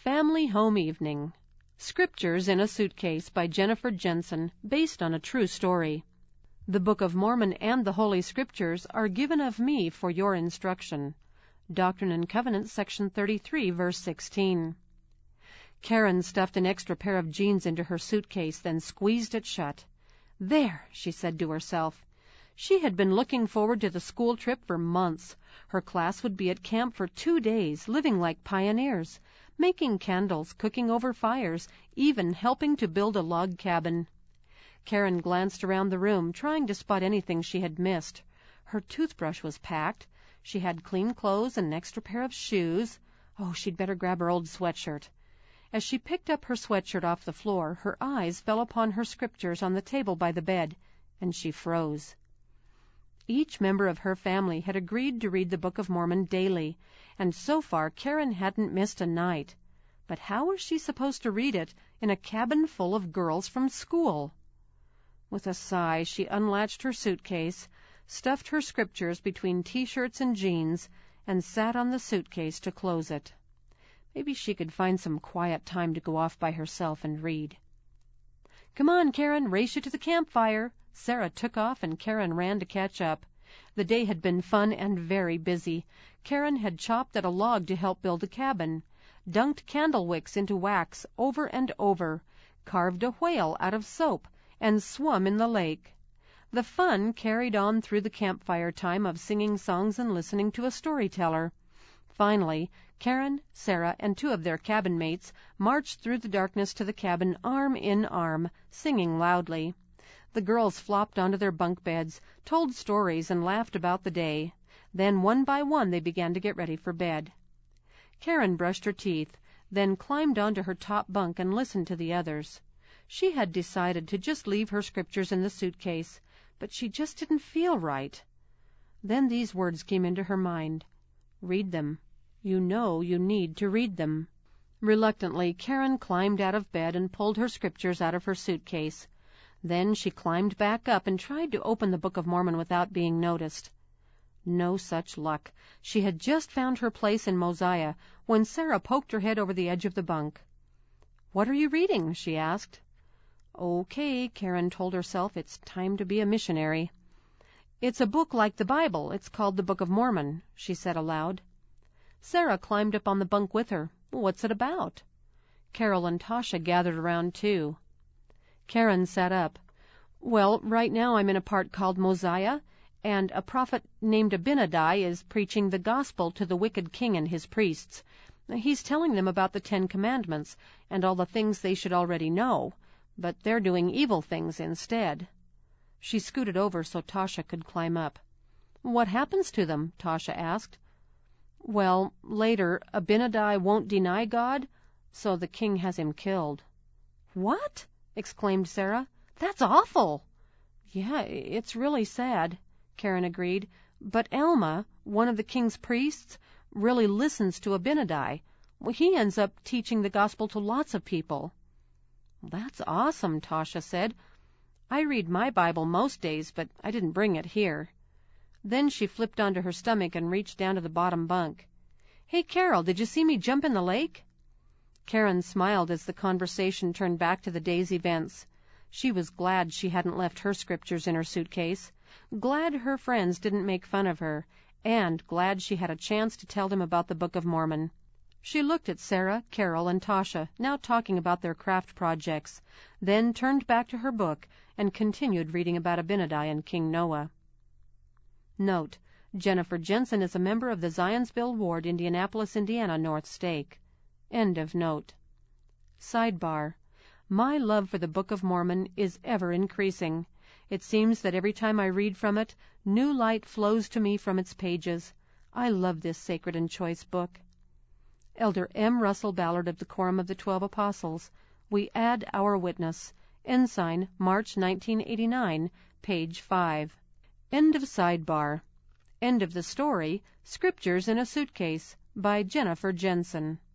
Family Home Evening. Scriptures in a Suitcase by Jennifer Jensen, based on a true story. The Book of Mormon and the Holy Scriptures are given of me for your instruction. Doctrine and Covenants, section 33, verse 16. Karen stuffed an extra pair of jeans into her suitcase, then squeezed it shut. There, she said to herself. She had been looking forward to the school trip for months. Her class would be at camp for 2 days, living like pioneers, making candles, cooking over fires, even helping to build a log cabin. Karen glanced around the room, trying to spot anything she had missed. Her toothbrush was packed. She had clean clothes and an extra pair of shoes. Oh, she'd better grab her old sweatshirt. As she picked up her sweatshirt off the floor, her eyes fell upon her scriptures on the table by the bed, and she froze. Each member of her family had agreed to read the Book of Mormon daily, and so far Karen hadn't missed a night. But how was she supposed to read it in a cabin full of girls from school? With a sigh, she unlatched her suitcase, stuffed her scriptures between T-shirts and jeans, and sat on the suitcase to close it. Maybe she could find some quiet time to go off by herself and read. "Come on, Karen, race you to the campfire." Sarah took off, and Karen ran to catch up. The day had been fun and very busy. Karen had chopped at a log to help build a cabin, dunked candle wicks into wax over and over, carved a whale out of soap, and swum in the lake. The fun carried on through the campfire time of singing songs and listening to a storyteller. Finally, Karen, Sarah, and 2 of their cabin mates marched through the darkness to the cabin arm in arm, singing loudly. The girls flopped onto their bunk beds, told stories, and laughed about the day. Then, one by one, they began to get ready for bed. Karen brushed her teeth, then climbed onto her top bunk and listened to the others. She had decided to just leave her scriptures in the suitcase, but she just didn't feel right. Then these words came into her mind. Read them. You know you need to read them. Reluctantly, Karen climbed out of bed and pulled her scriptures out of her suitcase. Then she climbed back up and tried to open the Book of Mormon without being noticed. No such luck. She had just found her place in Mosiah when Sarah poked her head over the edge of the bunk. "What are you reading?" she asked. "Okay," Karen told herself, "it's time to be a missionary." "It's a book like the Bible. It's called the Book of Mormon," she said aloud. Sarah climbed up on the bunk with her. "What's it about?" Carol and Tasha gathered around too. Karen sat up. "Well, right now I'm in a part called Mosiah, and a prophet named Abinadi is preaching the gospel to the wicked king and his priests. He's telling them about the 10 Commandments and all the things they should already know, but they're doing evil things instead." She scooted over so Tasha could climb up. "What happens to them?" Tasha asked. "Well, later, Abinadi won't deny God, so the king has him killed." "What?" exclaimed Sarah. "That's awful." "Yeah, it's really sad," Karen agreed. "But Alma, one of the king's priests, really listens to Abinadi. He ends up teaching the gospel to lots of people." "That's awesome," Tasha said. "I read my Bible most days, but I didn't bring it here." Then she flipped onto her stomach and reached down to the bottom bunk. "Hey, Carol, did you see me jump in the lake?" Karen smiled as the conversation turned back to the day's events. She was glad she hadn't left her scriptures in her suitcase, glad her friends didn't make fun of her, and glad she had a chance to tell them about the Book of Mormon. She looked at Sarah, Carol, and Tasha, now talking about their craft projects, then turned back to her book and continued reading about Abinadi and King Noah. Note: Jennifer Jensen is a member of the Zionsville Ward, Indianapolis, Indiana, North Stake. End of note. Sidebar: My love for the Book of Mormon is ever increasing. It seems that every time I read from it, new light flows to me from its pages. I love this sacred and choice book. Elder M. Russell Ballard of the Quorum of the 12 Apostles. We add our witness. Ensign, March 1989, page 5. End of sidebar. End of the story, Scriptures in a Suitcase, by Jennifer Jensen.